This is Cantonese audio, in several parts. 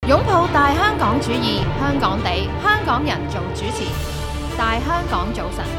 擁抱大香港主義，香港地，香港人做主持。大香港早晨，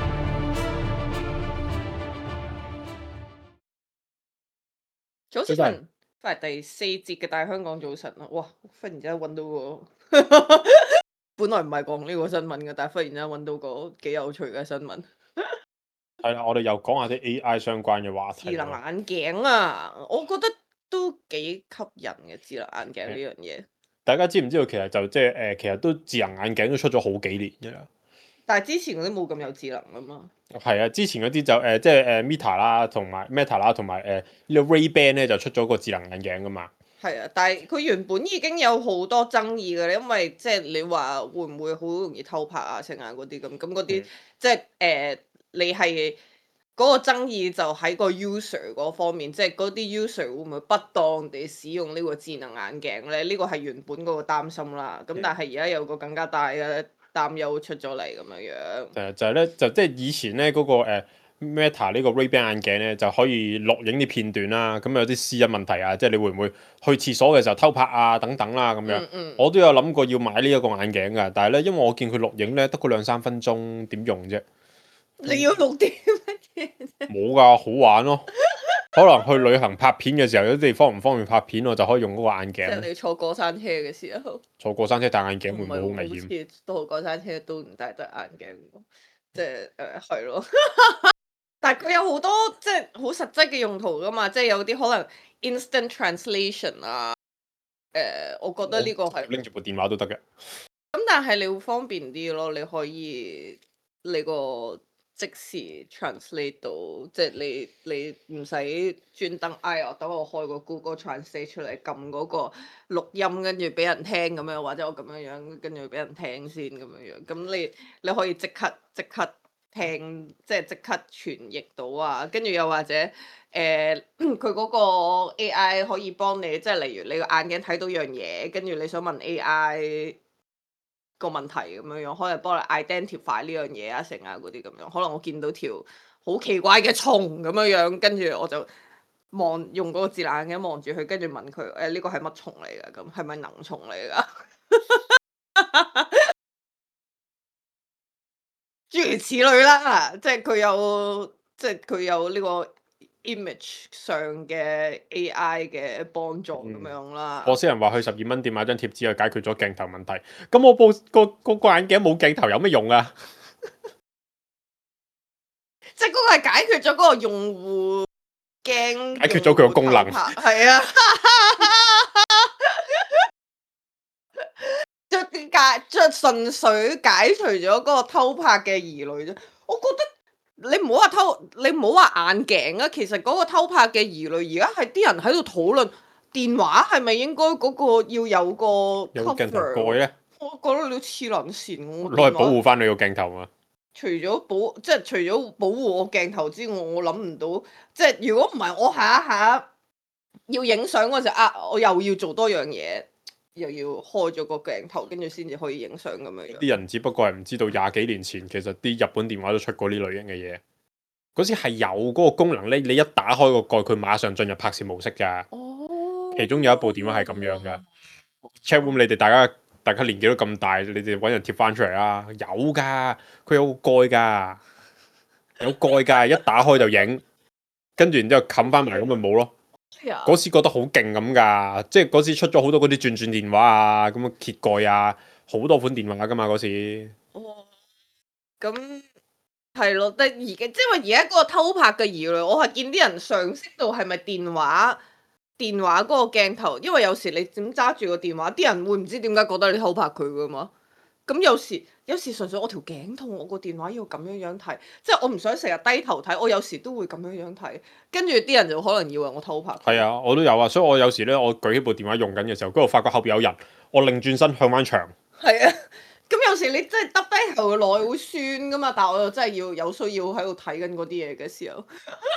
早晨，翻嚟第4節嘅大香港早晨啦！哇，忽然之間揾到個，本來唔係講呢個新聞嘅，但係忽然之間揾到個幾有趣嘅新聞。 係啦，我哋又講下啲 AI 相關嘅話題。 智能眼鏡啊，我覺得都幾吸引嘅智能眼鏡呢樣嘢。 大家知唔知道其實就即係其實都智能眼鏡都出咗好幾年嘅啦。 但係之前嗰啲冇咁有智能啊嘛。 係啊，之前嗰啲就即係Meta 啦，同埋 Meta 啦，同埋呢個 Ray-Ban 咧就出咗個智能眼鏡噶嘛。 係啊，但係佢原本已經有好多爭議嘅咧，因為即係你話會唔會好容易偷拍啊、成眼嗰啲咁嗰啲，即係你係嗰個爭議就喺個 user 嗰方面，即係嗰啲 user 會唔會不當地使用呢個智能眼鏡咧？呢個係原本嗰個擔心啦。咁但係而家有個更加大嘅擔憂出咗嚟咁樣樣。 就係咧，就即係以前咧嗰個Meta 呢個 Ray-Ban 眼鏡咧就可以錄影啲片段啦，咁有啲私隱問題啊，即係你會唔會去廁所嘅時候偷拍啊等等啦咁樣。我都有諗過要買呢一個眼鏡㗎，但係咧因為我見佢錄影咧得嗰2-3分鐘，點用啫？ 你要錄啲乜嘢啫？ 冇㗎，好玩咯。可能去旅行拍片嘅時候，有啲地方唔方便拍片，我就可以用嗰個眼鏡。 即係你坐過山車嘅時候。 坐過山車戴眼鏡會唔會好危好險？ 似坐過山車都唔戴得眼鏡喎，即係係咯。但係佢有好多即係好實際嘅用途噶嘛，即係有啲可能 instant translation 啊。我覺得呢個係拎住部電話都得嘅。 咁，但係你會方便啲咯，你可以你個即時 translate 到，即係你唔使專登等我開個 Google Translate 出嚟撳嗰個錄音，跟住俾人聽咁樣，或者我咁樣樣跟住俾人聽先咁樣樣，咁你可以即刻聽，即係即刻傳譯到啊，跟住又或者佢嗰個 AI 可以幫你，即係例如你個眼鏡睇到樣嘢，跟住你想問 AI。個問題咁樣樣，可能幫你 identify 呢樣嘢啊，成啊嗰啲咁樣。可能我見到條好奇怪嘅蟲咁樣樣，跟住我就用嗰個智能眼鏡望住佢，跟住問佢呢個係乜蟲嚟㗎？咁係咪能蟲嚟㗎？諸如此類啦，即係佢有呢個 image 上嘅 AI 嘅幫助咁樣啦。 我先人話去12蚊店買張貼紙就解決咗鏡頭問題，咁我個眼鏡冇鏡頭有咩用啊？ 即係嗰個係解決咗嗰個用戶驚， 解決咗佢個功能。 係啊，即純粹解除咗嗰個偷拍嘅疑慮啫。我覺得你唔好話眼鏡啊，其實嗰個偷拍嘅疑慮而家係啲人喺度討論電話係咪應該嗰個要有個 cover 鏡頭蓋咧？ 我覺得你黐撚線， 攞嚟保護翻你個鏡頭啊！ 除咗保護我鏡頭之外，我諗唔到，即係如果唔係我下一下要影相嗰時我又要做多樣嘢，又要開咗個鏡頭，跟住先至可以影相咁樣。 啲人只不過係唔知道20幾年前其實啲日本電話都出過呢類型嘅嘢，嗰時係有嗰個功能咧，你一打開個蓋，佢馬上進入拍攝模式㗎。 哦， 其中有一部電話係咁樣㗎。Chatroom 你哋大家年紀都咁大，你哋揾人貼翻出嚟啦。有㗎，佢有個蓋㗎，有蓋㗎，一打開就影，跟住然之後冚翻埋咁咪冇咯。嗰時覺得好勁咁㗎，即係嗰時出咗好多嗰啲轉電話啊，咁啊揭蓋啊，好多款電話㗎嘛嗰時。 哦，咁係咯，但係即係話而家嗰個偷拍嘅疑慮，我係見啲人上升到係咪電話嗰個鏡頭，因為有時你點揸住個電話，啲人會唔知點解覺得你偷拍佢㗎嘛？咁有時純粹我條頸痛，我個電話要咁樣樣睇，即係我唔想成日低頭睇，我有時都會咁樣樣睇，跟住啲人就可能以為我偷拍。 係啊，我都有啊，所以我有時咧，我舉起部電話用緊嘅時候，跟住發覺後邊有人，我擰轉身向翻牆。 係啊，咁有時你真係耷低頭耐會酸噶嘛，但係我又真係要有需要喺度睇緊嗰啲嘢嘅時候。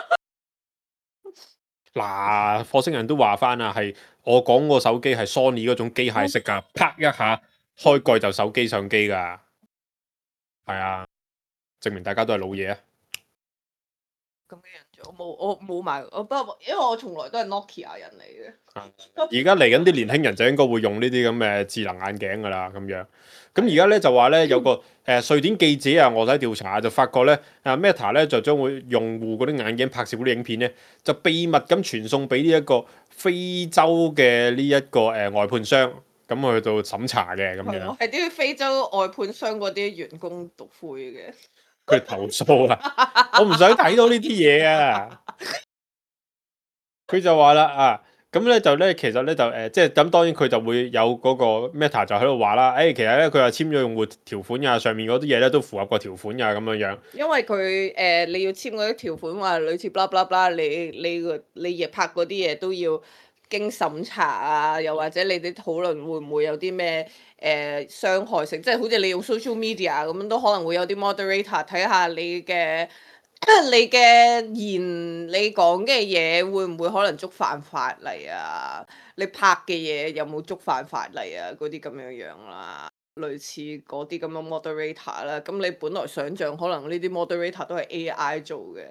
嗱，火星人都話翻啊，係我講個手機係 Sony 嗰種機械式㗎，啪一下開蓋就手機相機㗎，係啊，證明大家都係老嘢啊！ 咁嘅人咗，我冇買，不過因為我從來都係 Nokia 人嚟嘅。 而家嚟緊啲年輕人就應該會用呢啲咁嘅智能眼鏡㗎啦，咁樣。咁而家咧就話咧有個瑞典記者啊，我睇調查就發覺咧Meta 咧就將會用戶嗰啲眼鏡拍攝嗰啲影片咧，就秘密咁傳送俾呢一個非洲嘅呢一個外判商，咁去到審查嘅咁樣。 係啲非洲外判商嗰啲員工讀灰嘅。 佢哋投訴啊！我唔想睇到呢啲嘢啊！佢就話啦咁咧就咧，其實咧就即係咁，當然佢就會有嗰個 Meta 就喺度話啦，其實咧佢又簽咗用戶條款啊，上面嗰啲嘢咧都符合個條款啊，咁樣樣。 因為佢你要簽嗰啲條款話類似 blah blah blah，你亦拍嗰啲嘢都要經審查啊，又或者你哋討論會唔會有啲咩傷害性，即係好似你用 social media 咁樣都可能會有啲 moderator 睇下你嘅。你講嘅嘢會唔會可能觸犯法例啊？你拍嘅嘢有冇觸犯法例啊？嗰啲咁樣樣啦，類似嗰啲咁嘅 moderator 啦。咁你本來想象可能呢啲 moderator 都係 AI 做嘅，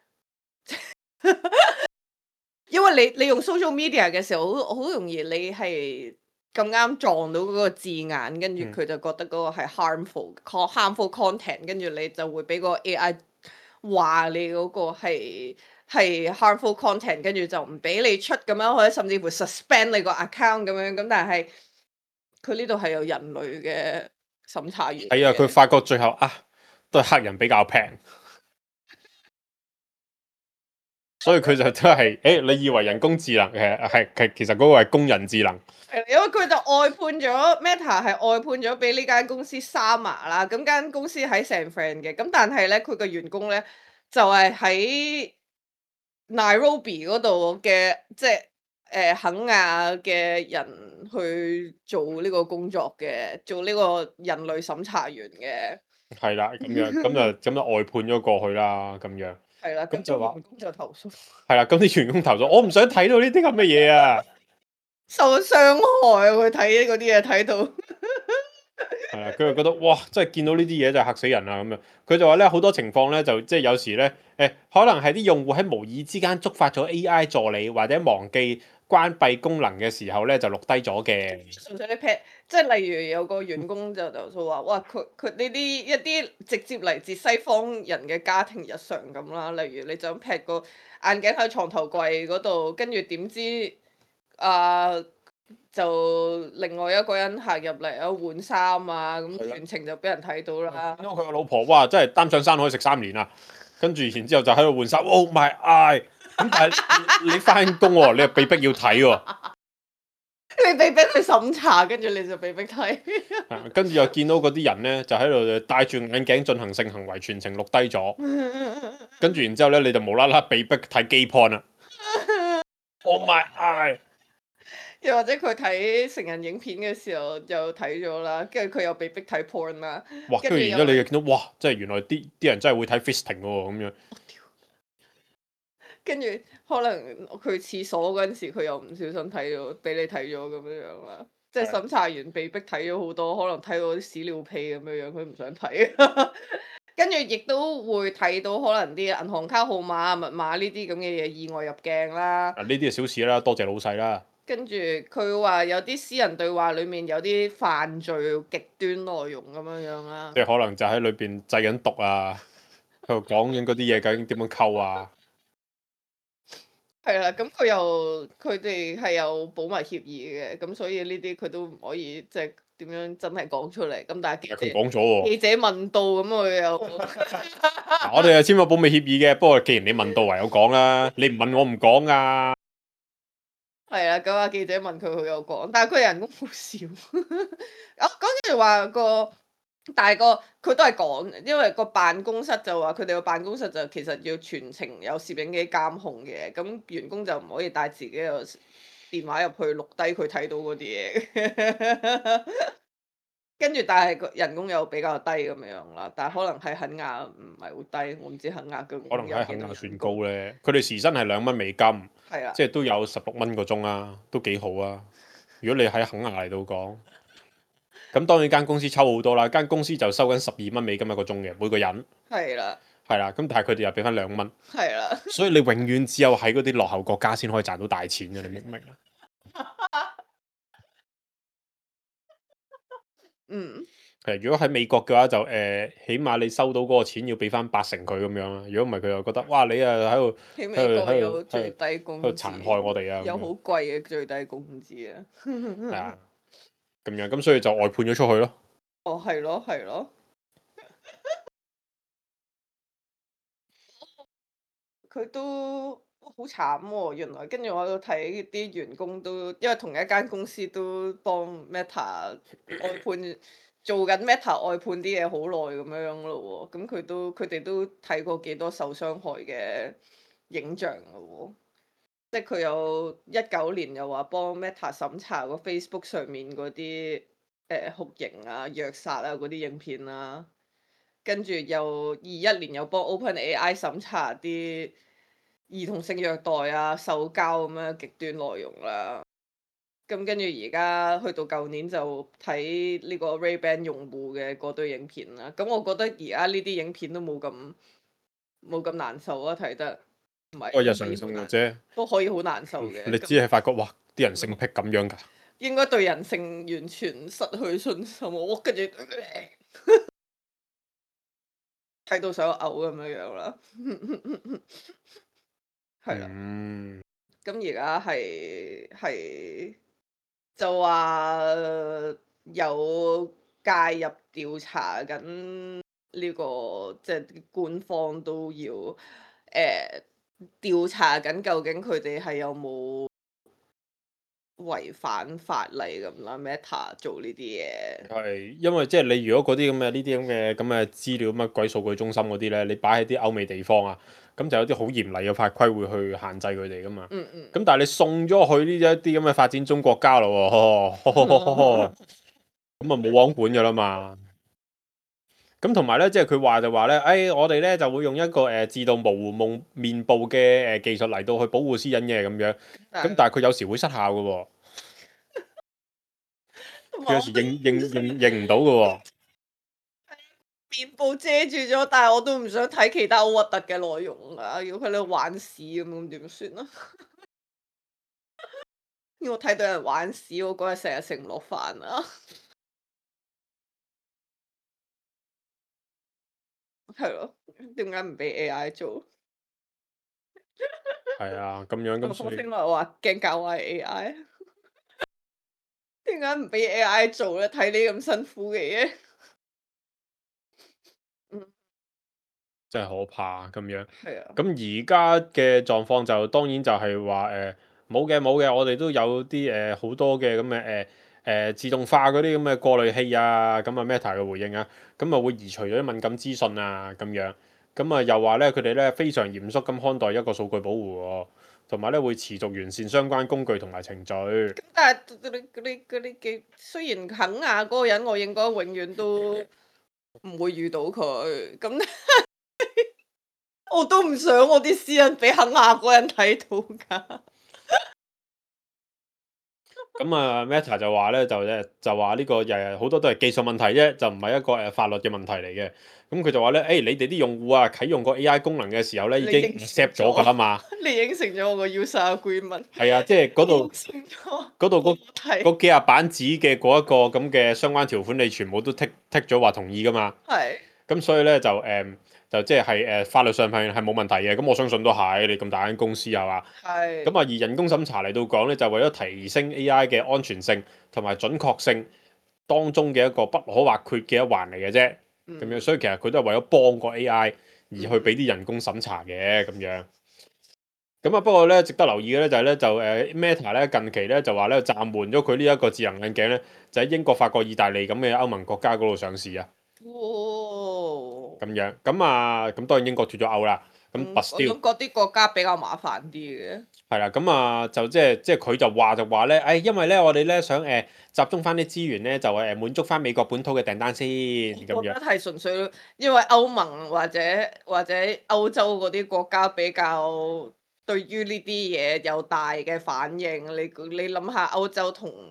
因為你用 social media 嘅時候，好容易你係咁啱撞到嗰個字眼，跟住佢就覺得嗰個係 harmful content，跟住你就會俾個 AI。話你嗰個係 harmful content，跟住就唔俾你出咁樣，或者甚至乎 suspend 你個 account 咁樣。咁但係佢呢度係有人類嘅審查員。 係啊，佢發覺最後都係黑人比較平，所以佢就都係你以為人工智能係其實嗰個係工人智能。 因為佢就外判咗 Meta 係外判咗俾呢間公司 Sama 啦，咁間公司喺 San Fran 嘅，咁但係咧佢個員工咧就係喺 Nairobi 嗰度嘅，即係肯亞嘅人去做呢個工作嘅，做呢個人類審查員嘅。 係啦，咁樣咁就外判咗過去啦，咁樣。 係啦，咁就話員工就投訴。 係啦，咁啲員工投訴，我唔想睇到呢啲咁嘅嘢啊！ 受傷害啊！佢睇嗰啲嘢睇到， 係啊，佢就覺得哇，真係見到呢啲嘢就嚇死人啦咁樣。佢就話咧好多情況咧就即係有時咧可能係啲用戶喺無意之間觸發咗 AI 助理或者忘記關閉功能嘅時候咧就錄低咗嘅。 純粹你 pet，即係例如有個員工就投訴話，哇佢呢啲一啲直接嚟自西方人嘅家庭日常咁啦，例如你就咁 pet 個眼鏡喺床頭櫃嗰度，跟住點知就另外一個人行入嚟啊換衫啊，咁全程就俾人睇到啦。 因為佢個老婆哇，真係擔上山可以食3年啊！跟住然之後就喺度換衫，Oh my eye！咁但係你翻工喎，你又被逼要睇喎。 你被逼去審查，跟住你就被逼睇。 跟住又見到嗰啲人咧，就喺度戴住眼鏡進行性行為，全程錄低咗。跟住然之後咧，你就無啦啦被逼睇 gay porn 啦。Oh my eye！ 又或者佢睇成人影片嘅時候就睇咗啦，跟住佢又被逼睇 porn 啦。 哇！跟住然之後你又見到哇，即係原來啲人真係會睇 fisting 喎咁樣。 跟住可能佢廁所嗰陣時，佢又唔小心睇咗，俾你睇咗咁樣樣啦。即係審查員被逼睇咗好多，可能睇到啲屎尿屁咁樣樣，佢唔想睇。跟住亦都會睇到可能啲銀行卡號碼、密碼呢啲咁嘅嘢意外入鏡啦。 呢啲係小事啦，多謝老細啦。 跟住佢話有啲私人對話裡面有啲犯罪極端內容咁樣樣啦。 即係可能就喺裏邊製緊毒啊，喺度講緊嗰啲嘢究竟點樣溝啊？ 係啦，咁佢哋係有保密協議嘅，咁所以呢啲佢都唔可以即係點樣真係講出嚟。咁但係佢講咗喎， 記者問到咁佢又我哋係簽咗保密協議嘅，不過既然你問到，唯有講啦。你唔問我唔講啊。 係啦，咁記者問佢，佢有講，但係佢人工好少。跟住話但係佢都係講，因為個辦公室就話佢哋個辦公室就其實要全程有攝影機監控嘅，咁員工就唔可以帶自己個電話入去錄低佢睇到嗰啲嘢。跟住但係個人工又比較低咁樣啦，但係可能喺肯亞唔係好低，我唔知肯亞嘅。 可能喺肯亞算高咧，佢哋時薪係2蚊美金， 係啊， 即係都有16蚊個鐘啊，都幾好啊。如果你喺肯亞嚟到講。咁當然間公司抽好多啦，間公司就收緊12蚊美金一個鐘嘅每個人。 係啦。 係啦，咁但係佢哋又俾翻2蚊， 係啦， 所以你永遠只有喺嗰啲落後國家先可以賺到大錢嘅，你明唔明啊？ 嗯， 如果喺美國嘅話就起碼你收到嗰個錢要俾翻80%佢咁樣啦。如果唔係佢又覺得哇你啊喺美國有最喺低工度殘害我哋啊， 有好貴嘅最低工資啊。 係啊，咁樣咁所以就外判咗出去咯。 哦，係咯，係咯。佢都好慘喎，原來跟住我喺度睇啲員工都，因為同一間公司都幫 Meta 外判，做緊 Meta 外判啲嘢好耐咁樣咯喎，咁佢哋都睇過幾多受傷害嘅影像咯喎，即係佢有19年又話幫 Meta 審查個 Facebook 上面嗰啲酷刑啊、虐殺啊嗰啲影片啦。跟住又21年又幫 OpenAI 審查啲兒童性虐待啊、受教咁樣極端內容啦。咁跟住而家去到舊年就睇呢個 Ray-Ban 用戶嘅嗰堆影片啦。咁我覺得而家呢啲影片都冇咁難受啊，睇得唔係日常生活啫， 都可以好難受嘅。 你只係發覺哇啲人性癖咁樣㗎， 應該對人性完全失去信心喎，跟住。睇到想嘔咁樣啦，係啦。咁而家係就話有介入調查緊呢個，即係官方都要調查緊，究竟佢哋係有冇違反法例咁啦？Meta 做呢啲嘢係因為即係你如果嗰啲咁嘅呢啲咁嘅資料乜鬼數據中心嗰啲咧，你擺喺啲歐美地方啊，咁就有啲好嚴厲嘅法規會去限制佢哋噶嘛。咁但係你送咗去呢一啲咁嘅發展中國家咯喎，咁啊冇網管噶啦嘛。咁同埋咧，即係佢話就話咧，我哋咧就會用一個自動模糊面部嘅技術嚟到去保護私隱嘅咁樣。咁但係佢有時會失效噶喎。佢有時認唔到嘅喎， 面部遮住咗，但係我都唔想睇其他好核突嘅內容啊！如果佢喺度玩屎咁點算啊？因為我睇到人玩屎，我嗰日成日食唔落飯啊！係咯，點解唔俾 AI 做？ 係啊，咁樣咁所以我聽話驚教壞 AI，點解唔俾 AI 做咧？睇你咁辛苦嘅嘢。 真係可怕咁樣。 係啊。 咁而家嘅狀況就當然就係話冇嘅，我哋都有啲好多嘅咁嘅自動化嗰啲咁嘅過濾器啊，咁啊 Meta 嘅回應啊，咁啊會移除咗啲敏感資訊啊咁樣，咁啊又話咧佢哋咧非常嚴肅咁看待一個數據保護喎，同埋咧會持續完善相關工具同埋程序。 咁但係嗰啲嘅雖然肯亞嗰個人，我應該永遠都唔會遇到佢。咁我都唔想我啲私隱俾肯亞嗰人睇到㗎。 咁啊 Meta 就話咧就話呢個好多都係技術問題啫，就唔係一個法律嘅問題嚟嘅。咁佢就話咧，你哋啲用戶啊啟用個 AI 功能嘅時候咧，已經 accept 咗㗎啦嘛。 你應承咗我個 user agreement。 係啊，即係嗰度嗰幾廿版紙嘅嗰一個咁嘅相關條款，你全部都剔咗話同意㗎嘛。 係。 咁所以咧就即係法律上係冇問題嘅。咁我相信都係你咁大間公司係嘛。 係。 咁啊，而人工審查嚟到講咧，就為咗提升 AI 嘅安全性同埋準確性當中嘅一個不可或缺嘅一環嚟嘅啫。咁樣，所以其實佢都係為咗幫個 AI 而去俾啲人工審查嘅咁樣。咁啊，不過咧，值得留意嘅咧就係咧，Meta 咧近期咧就話咧暫緩咗佢呢一個智能眼鏡咧，就喺英國、法國、意大利咁嘅歐盟國家嗰度上市啊。咁樣，咁當然英國脫咗歐啦。咁我諗嗰啲國家比較麻煩啲嘅。 係啦，咁啊就即係佢就話咧，因為咧我哋咧想集中翻啲資源咧，就滿足翻美國本土嘅訂單先咁樣。 我覺得係純粹因為歐盟或者歐洲嗰啲國家比較對於呢啲嘢有大嘅反應。你諗下歐洲同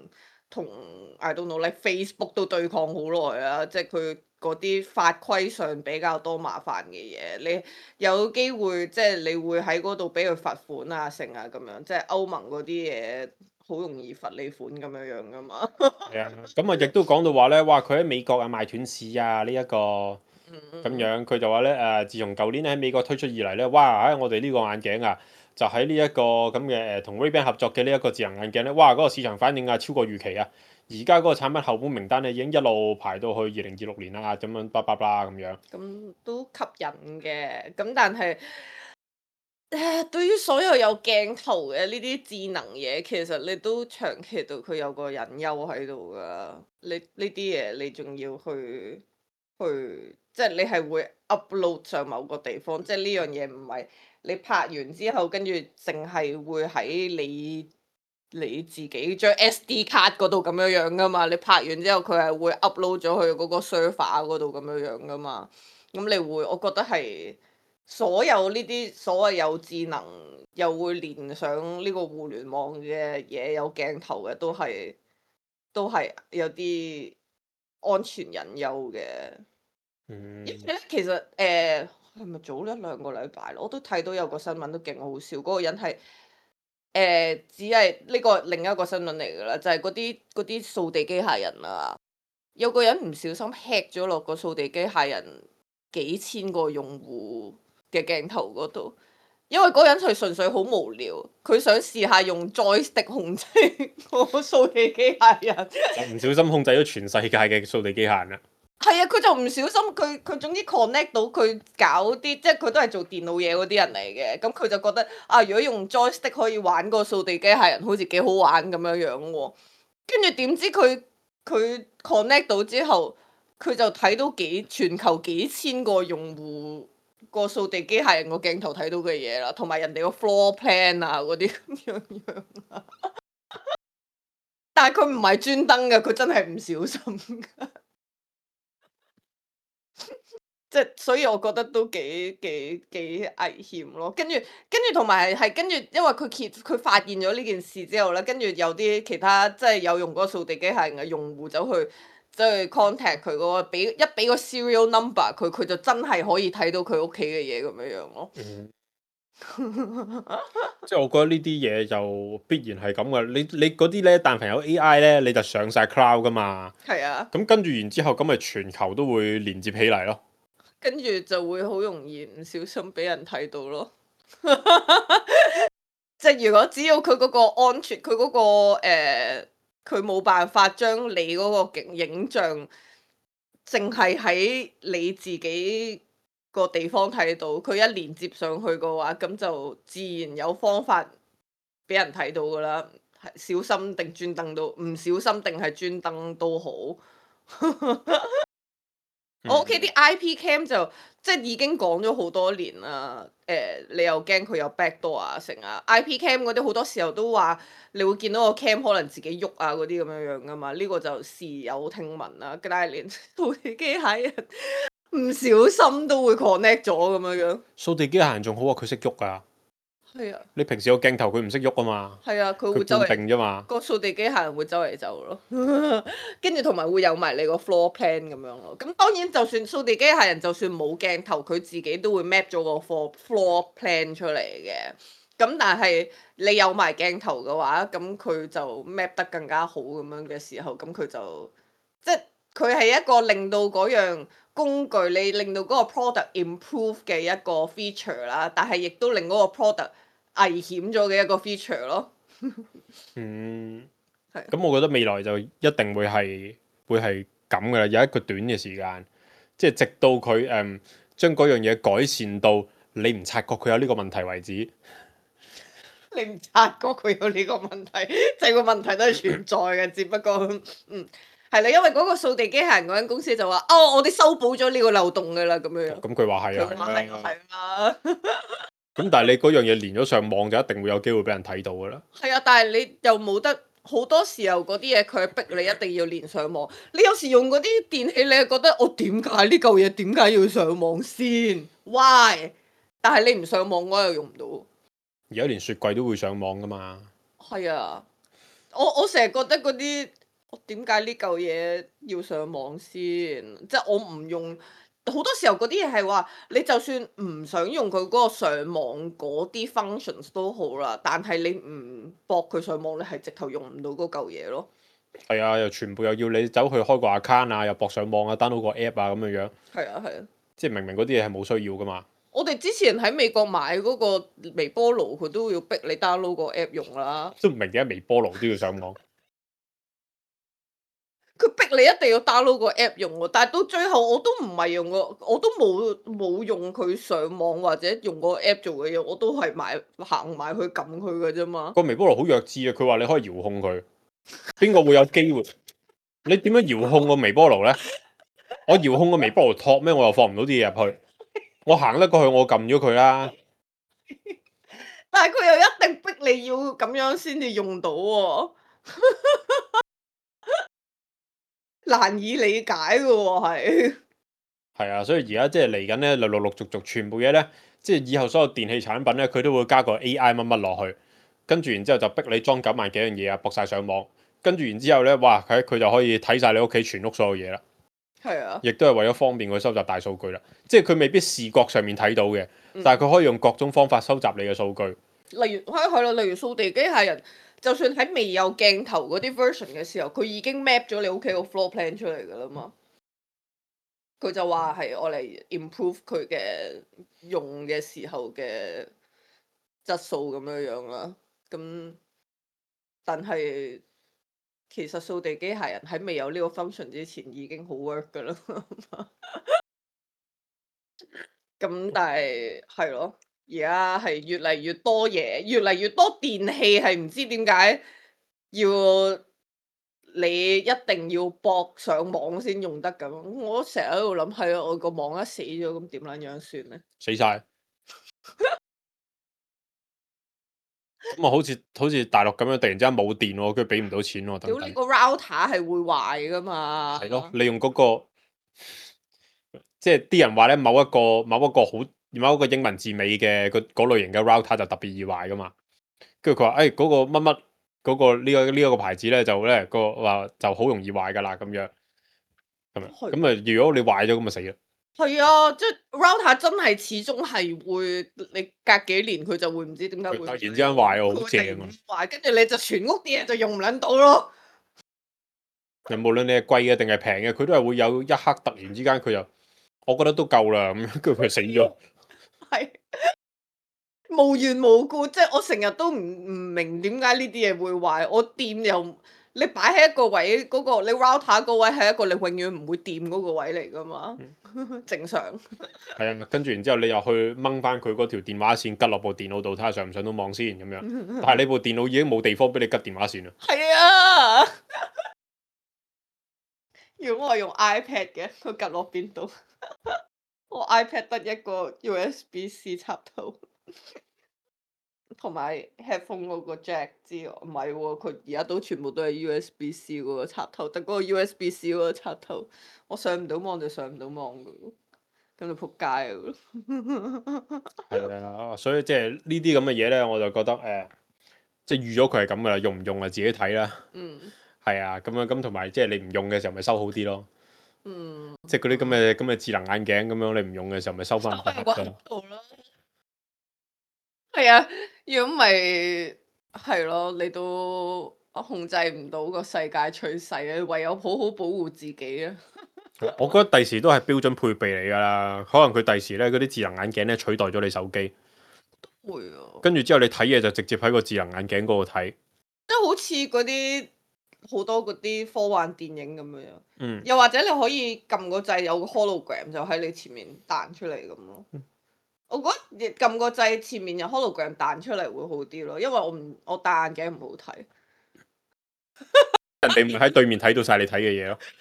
同 I don't know，like Facebook 都對抗好耐啊，即係佢嗰啲法規上比較多麻煩嘅嘢，你有機會即係你會喺嗰度俾佢罰款啊、成啊咁樣，即係歐盟嗰啲嘢好容易罰你款咁樣樣噶嘛。 係啊，咁啊亦都講到話咧，哇！佢喺美國啊賣斷市啊呢一個咁樣，佢就話咧自從舊年喺美國推出以嚟咧，哇！我哋呢個眼鏡啊，就喺呢一個咁嘅同 Ray-Ban 合作嘅呢一個智能眼鏡咧，哇！嗰個市場反應啊超過預期啊！而家嗰個產品候補名單咧已經一路排到去2026年啦，咁樣叭叭叭咁樣。 咁都吸引嘅，咁但係對於所有有鏡頭嘅呢啲智能嘢，其實你都長期對佢有個隱憂喺度噶。你呢啲嘢你仲要去，即係你係會 upload 上某個地方，即係呢樣嘢唔係你拍完之後，跟住淨係會喺你自己張 SD 卡嗰度咁樣樣噶嘛。你拍完之後，佢係會 upload 咗去嗰個 server 嗰度咁樣樣噶嘛。咁你會，我覺得係所有呢啲所謂有智能又會連上呢個互聯網嘅嘢有鏡頭嘅，都係有啲安全隱憂嘅。因為咧，其實係咪早一兩個禮拜咯？我都睇到有個新聞都勁好笑，嗰個人係只係呢個另一個新聞嚟㗎啦，就係嗰啲掃地機械人啊，有個人唔小心 hack 咗落個掃地機械人幾千個用戶嘅鏡頭嗰度，因為嗰人係純粹好無聊，佢想試下用 joystick 控制個掃地機械人。 唔小心控制咗全世界嘅掃地機械人啦。 係啊，佢就唔小心，佢總之 connect 到佢搞啲，即係佢都係做電腦嘢嗰啲人嚟嘅。咁佢就覺得啊，如果用 joystick 可以玩個掃地機械人，好似幾好玩咁樣樣喎。跟住點知佢 connect 到之後，佢就睇到全球幾千個用戶個掃地機械人個鏡頭睇到嘅嘢啦，同埋人哋個 floor plan 啊嗰啲咁樣樣啊。但係佢唔係專登嘅，佢真係唔小心㗎。即係，所以我覺得都幾危險咯。跟住同埋係跟住，因為佢發現咗呢件事之後咧，跟住有啲其他即係有用嗰個掃地機械人嘅用戶走去 contact 佢嗰個，俾個 serial number 佢就真係可以睇到佢屋企嘅嘢咁樣樣咯。 即係我覺得呢啲嘢就必然係咁噶。你嗰啲咧，但凡有 AI 咧，你就上晒 cloud 噶嘛。 係啊。 咁跟住然之後，咁咪全球都會連接起嚟咯。 跟住就會好容易唔小心俾人睇到咯。即係如果只要佢嗰個安全，佢嗰個佢冇辦法將你嗰個影像淨係喺你自己個地方睇到，佢一連接上去嘅話，咁就自然有方法俾人睇到噶啦。小心定專登都唔小心定係專登都好。我屋企啲 IP cam 就即係已經講咗好多年啦。你又驚佢有 backdoor 啊成啊 IP cam 嗰啲好多時候都話你會見到個 cam 可能自己喐啊嗰啲咁樣樣噶嘛。呢個就時有聽聞啦。但係連掃地機械人唔小心都會 connect 咗咁樣樣。 掃地機械人仲好啊，佢識喐噶。 係啊。 你平時個鏡頭佢唔識喐啊嘛。 係啊，佢會周圍定啫嘛。 個掃地機械人會周圍走咯。跟住同埋會有埋你個 floor plan 咁樣咯。咁當然就算掃地機械人就算冇鏡頭，佢自己都會 map 咗個 floor plan 出嚟嘅。咁但係你有埋鏡頭嘅話，咁佢就 map 得更加好咁樣嘅時候，咁佢就即係佢係一個令到嗰樣工具你令到嗰個 product improve 嘅一個 feature 啦，但係亦都令嗰個 product 危險咗嘅一個 feature 咯。係。 咁我覺得未來就一定會係咁噶啦，有一個短嘅時間，即係直到佢將嗰樣嘢改善到你唔察覺佢有呢個問題為止。 你唔察覺佢有呢個問題，即係個問題都係存在嘅，只不過係啦，因為嗰個掃地機械人嗰間公司就話我哋修補咗呢個漏洞噶啦咁樣。 咁佢話係啊。 佢話係啊。 咁但係你嗰樣嘢連咗上網就一定會有機會俾人睇到噶啦。 係啊，但係你又冇得好多時候嗰啲嘢佢係逼你一定要連上網。你有時用嗰啲電器，你係覺得我點解呢嚿嘢點解要上網先 ？Why？但係你唔上網我又用唔到。 而家連雪櫃都會上網噶嘛。 係啊，我成日覺得嗰啲我點解呢嚿嘢要上網先？即係我唔用，好多時候嗰啲嘢係話，你就算唔想用佢嗰個上網嗰啲 functions 都好啦，但係你唔駁佢上網，你係直頭用唔到嗰嚿嘢咯。 係啊，又全部又要你走去開個 account 啊，又駁上網啊，download 個 app 啊咁樣樣， 係啊係啊， 即係明明嗰啲嘢係冇需要噶嘛。 我哋之前喺美國買嗰個微波爐，佢都要逼你 download 個 app 用啦。 都唔明點解微波爐都要上網。 佢逼你一定要 download 個 app 用喎，但係到最後我都唔係用個，我都冇用佢上網或者用個 app 做嘅嘢，我都係行埋去撳佢嘅啫嘛。 個微波爐好弱智啊！佢話你可以遙控佢，邊個會有機會？你點樣遙控個微波爐咧？我遙控個微波爐托咩？我又放唔到啲嘢入去。我行得過去，我撳咗佢啦。 但係佢又一定逼你要咁樣先至用到喎，難以理解嘅喎係。 係啊，所以而家即係嚟緊咧，陸陸續全部嘢咧，即係以後所有電器產品咧，佢都會加個 AI 乜乜落去，跟住然之後就逼你裝9萬幾樣嘢啊，駁晒上網，跟住然之後咧，哇，佢就可以睇晒你屋企全屋所有嘢啦。 係啊， 亦都係為咗方便佢收集大數據啦。即係佢未必視覺上面睇到嘅，但係佢可以用各種方法收集你嘅數據。 例如係咯，例如掃地機械人，就算喺未有鏡頭嗰啲 version 嘅時候，佢已經 map 咗你屋企個 floor plan 出嚟㗎啦嘛。佢就話係我嚟 improve 佢嘅用嘅時候嘅質素咁樣樣啦。咁但係其實掃地機械人喺未有呢個 function 之前已經好 work 㗎啦。咁但係係咯，而家係越嚟越多嘢，越嚟越多電器係唔知點解要你一定要駁上網先用得咁。我成日喺度諗，係啊，我個網一死咗，咁點撚樣算咧？ 死晒。咁啊，好似大陸咁樣，突然之間冇電喎，跟住俾唔到錢喎，等等。 屌你個 router 係會壞噶嘛？ 係咯，你用嗰個，即係啲人話咧，某一個英文字尾嘅嗰類型嘅 router 就特別易壞噶嘛。跟住佢話，嗰個乜乜嗰個呢一個牌子咧，就咧個話就好容易壞噶啦，咁樣咁啊。咁啊，如果你壞咗，咁咪死啦。 係啊，即係 router 真係始終係會，你隔幾年佢就會唔知點解會突然之間壞喎，好正啊！ 壞，跟住你就全屋啲嘢就用唔撚到咯。 無論你係貴嘅定係平嘅，佢都係會有一刻突然之間佢就，我覺得都夠啦咁樣，跟住佢死咗。 係無緣無故，即係我成日都唔明點解呢啲嘢會壞。我掂又你擺喺一個位，嗰個你 router 嗰位係一個你永遠唔會掂嗰個位嚟噶嘛，正常。 係啊，跟住然之後你又去掹翻佢嗰條電話線，吉落部電腦度睇下上唔上到網先咁樣。但係你部電腦已經冇地方俾你吉電話線啦。 係啊，如果我用 iPad 嘅，佢吉落邊度？我 iPad 得一個 USB-C 插頭。同埋 headphone 嗰個 jack 之外，唔係喎，佢而家都全部都係 USB-C 嗰個插頭，但嗰個 USB-C 嗰個插頭，我上唔到網就上唔到網噶喎，咁就仆街咯。 係啊，所以即係呢啲咁嘅嘢咧，我就覺得即係預咗佢係咁噶啦，用唔用啊自己睇啦。 嗯。 係啊，咁樣咁同埋即係你唔用嘅時候咪收好啲咯。 嗯。 即係嗰啲咁嘅智能眼鏡咁樣，你唔用嘅時候咪收翻個盒咯。 係啊，如果唔係係咯，你都控制唔到個世界趨勢啊，唯有好好保護自己啊。 我覺得第時都係標準配備嚟㗎啦，可能佢第時咧嗰啲智能眼鏡咧取代咗你手機， 會啊。 跟住之後你睇嘢就直接喺個智能眼鏡嗰度睇， 即係好似嗰啲好多嗰啲科幻電影咁樣。 嗯， 又或者你可以撳個掣，有個 hologram 就喺你前面彈出嚟咁咯。我覺得撳個掣前面有 hologram 彈出嚟會好啲咯，因為我戴眼鏡唔好睇。 人哋唔喺對面睇到晒你睇嘅嘢咯。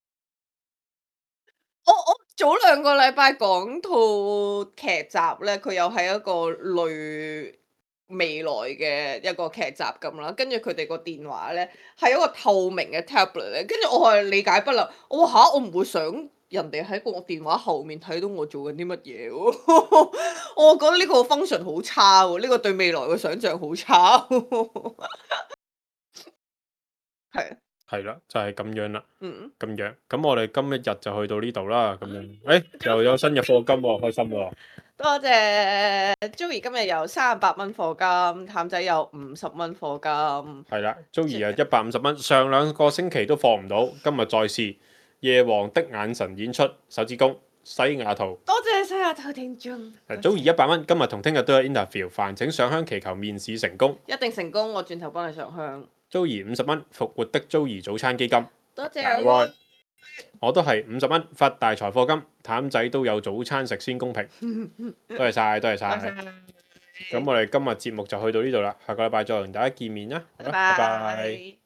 我早2個禮拜講套劇集咧，佢又係一個類未來嘅一個劇集咁啦，跟住佢哋個電話咧係一個透明嘅 tablet 咧，跟住我係理解不能，我話我唔會想人哋喺個電話後面睇到我做緊啲乜嘢喎，我覺得呢個 function 好差喎，呢個對未來嘅想像好差喎，係。 係啦，就係咁樣啦。 嗯， 咁樣，咁我哋今日就去到呢度啦。咁樣，又有新嘅課金喎，開心喎。 多謝 Joey 今日有38蚊課金，譚仔有50蚊課金。 係啦，Joey 啊150蚊，上2個星期都放唔到，今日再試。夜王的眼神演出，手指公，西雅圖。 多謝西雅圖聽眾。 Joey 100蚊，今日同聽日都有 interview，煩請上香祈求面試成功。 一定成功，我轉頭幫你上香。 Joey 50蚊，復活的 Joey 早餐基金。 多謝。 我都係50蚊，發大財課金，譚仔都有早餐食先公平。多謝晒，多謝晒。咁我哋今日節目就去到呢度啦，下個禮拜再同大家見面啦。好啦，拜拜。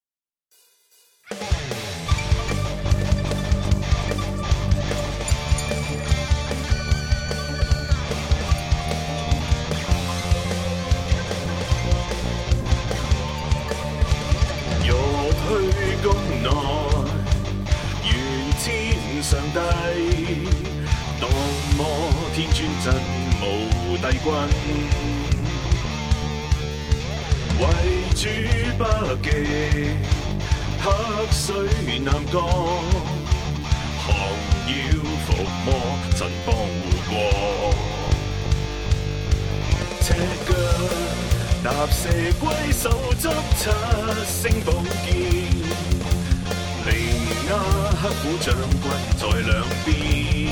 欲去宮內，願天上帝，當摩天尊真無帝君，為主北極，黑水南國，降妖伏魔，振邦護國，赤腳踏蛇龜，手執7星寶劍，靈鴉黑虎將軍在兩邊，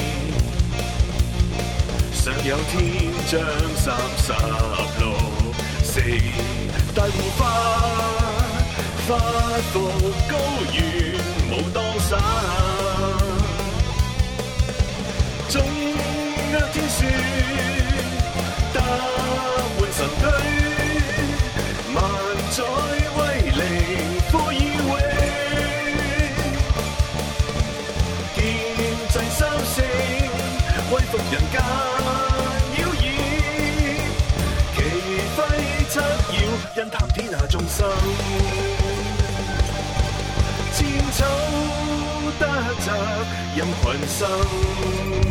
上有天將36四大護法，發服高原武當山，中厄天書打換神區。萬載威靈科以永，劍制三星，威服人間妖異，旗揮七曜，因談天下眾生，千秋得澤任群生。